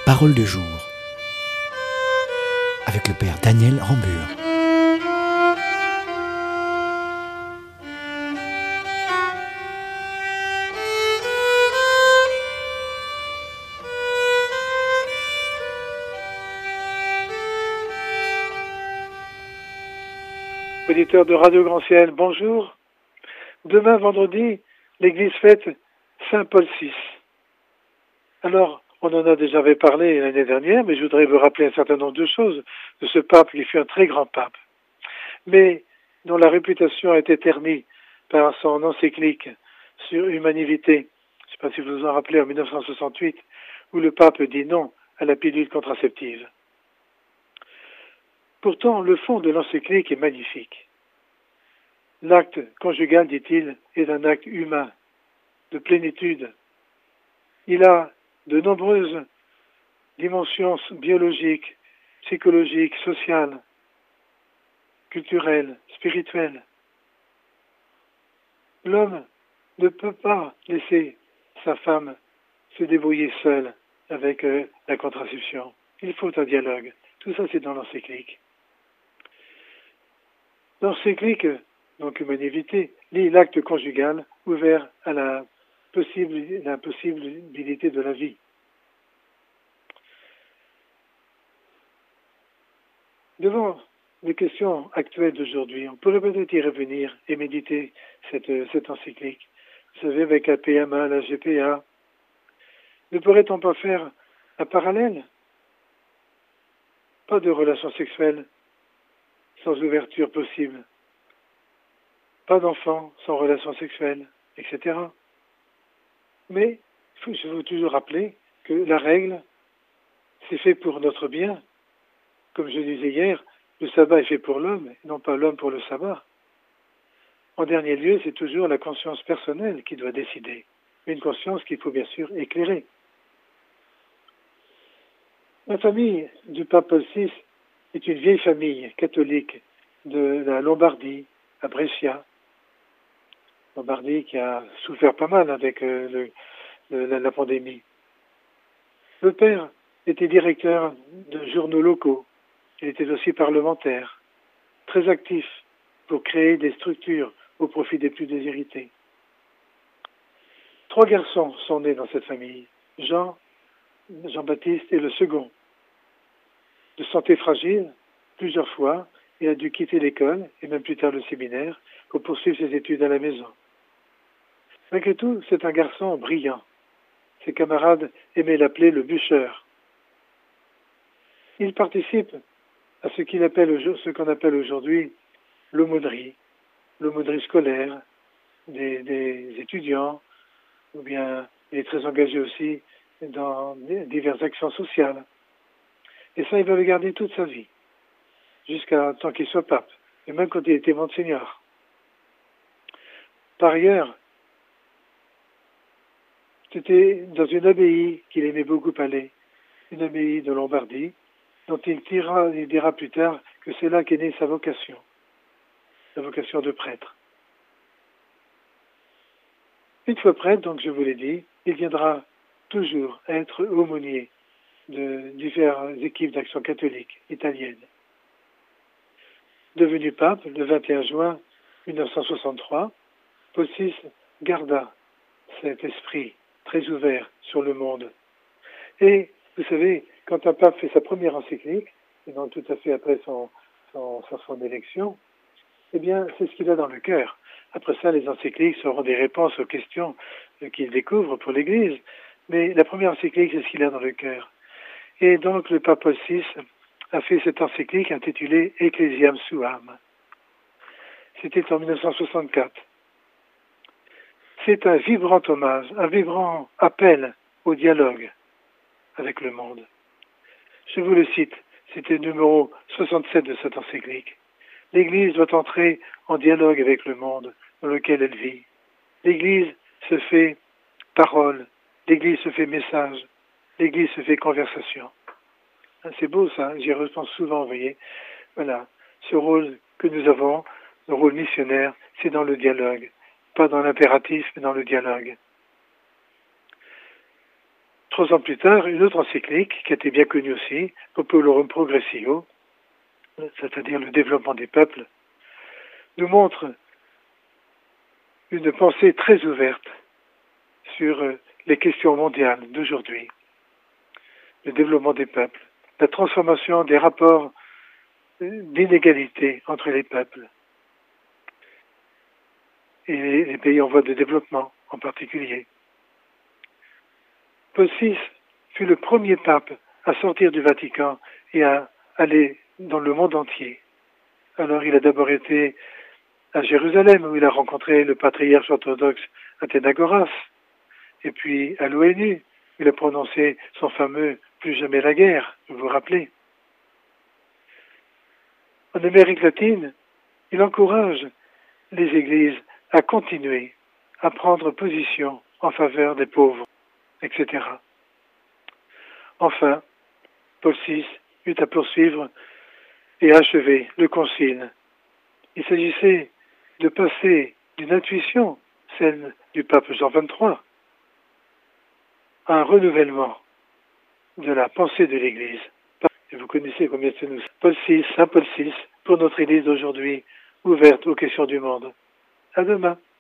parole de jour avec le père Daniel Rambure. Auditeurs de Radio Grand Ciel, bonjour. Demain, vendredi, l'Église fête Saint Paul VI. Alors, on en a déjà parlé l'année dernière, mais je voudrais vous rappeler un certain nombre de choses de ce pape qui fut un très grand pape, mais dont la réputation a été ternie par son encyclique sur Humanité. Je ne sais pas si vous vous en rappelez, en 1968, où le pape dit non à la pilule contraceptive. Pourtant, le fond de l'encyclique est magnifique. L'acte conjugal, dit-il, est un acte humain, de plénitude. Il a de nombreuses dimensions biologiques, psychologiques, sociales, culturelles, spirituelles. L'homme ne peut pas laisser sa femme se débrouiller seule avec la contraception. Il faut un dialogue. Tout ça, c'est dans l'encyclique. L'encyclique, donc Humanité, lit l'acte conjugal ouvert à la possibilité de la vie. Devant les questions actuelles d'aujourd'hui, on pourrait peut-être y revenir et méditer cette encyclique. Vous savez, avec la PMA, la GPA, ne pourrait-on pas faire un parallèle? Pas de relations sexuelles sans ouverture possible. Pas d'enfants sans relations sexuelles, etc. Mais je veux toujours rappeler que la règle, c'est fait pour notre bien. Comme je disais hier, le sabbat est fait pour l'homme, non pas l'homme pour le sabbat. En dernier lieu, c'est toujours la conscience personnelle qui doit décider. Une conscience qu'il faut bien sûr éclairer. La famille du pape Paul VI est une vieille famille catholique de la Lombardie, à Brescia. Lombardie qui a souffert pas mal avec la pandémie. Le père était directeur de journaux locaux. Il était aussi parlementaire, très actif pour créer des structures au profit des plus déshérités. 3 garçons sont nés dans cette famille, Jean-Baptiste et le second. De santé fragile, plusieurs fois, il a dû quitter l'école et même plus tard le séminaire pour poursuivre ses études à la maison. Malgré tout, c'est un garçon brillant. Ses camarades aimaient l'appeler le bûcheur. Il participe à ce qu'on appelle aujourd'hui l'aumônerie scolaire des étudiants, ou bien il est très engagé aussi dans diverses actions sociales. Et ça, il va le garder toute sa vie, jusqu'à tant qu'il soit pape, et même quand il était Monseigneur. Par ailleurs, c'était dans une abbaye qu'il aimait beaucoup aller, une abbaye de Lombardie, dont il dira plus tard que c'est là qu'est née sa vocation, la vocation de prêtre. Une fois prêtre, donc je vous l'ai dit, il viendra toujours être aumônier de diverses équipes d'action catholique italienne. Devenu pape le 21 juin 1963, Paul VI garda cet esprit très ouvert sur le monde. Et vous savez, quand un pape fait sa première encyclique, et non tout à fait après son élection, eh bien, c'est ce qu'il a dans le cœur. Après ça, les encycliques seront des réponses aux questions qu'il découvre pour l'Église. Mais la première encyclique, c'est ce qu'il a dans le cœur. Et donc, le pape Paul VI a fait cette encyclique intitulée Ecclesiam Suam. C'était en 1964. C'est un vibrant hommage, un vibrant appel au dialogue avec le monde. Je vous le cite, c'était le numéro 67 de cette encyclique. L'Église doit entrer en dialogue avec le monde dans lequel elle vit. L'Église se fait parole, l'Église se fait message, l'Église se fait conversation. C'est beau ça, j'y repense souvent, vous voyez. Voilà, ce rôle que nous avons, le rôle missionnaire, c'est dans le dialogue. Pas dans l'impératif, mais dans le dialogue. 3 ans plus tard, une autre encyclique, qui était bien connue aussi, Populorum Progressio, c'est-à-dire le développement des peuples, nous montre une pensée très ouverte sur les questions mondiales d'aujourd'hui, le développement des peuples, la transformation des rapports d'inégalité entre les peuples et les pays en voie de développement en particulier. Paul VI fut le premier pape à sortir du Vatican et à aller dans le monde entier. Alors il a d'abord été à Jérusalem où il a rencontré le patriarche orthodoxe Athénagoras, et puis à l'ONU, il a prononcé son fameux « Plus jamais la guerre », vous vous rappelez. En Amérique latine, il encourage les églises à continuer à prendre position en faveur des pauvres, etc. Enfin, Paul VI eut à poursuivre et achever le concile. Il s'agissait de passer d'une intuition, celle du pape Jean XXIII, à un renouvellement de la pensée de l'Église. Et vous connaissez combien c'est nous. Paul VI, Saint Paul VI, pour notre Église d'aujourd'hui, ouverte aux questions du monde. À demain.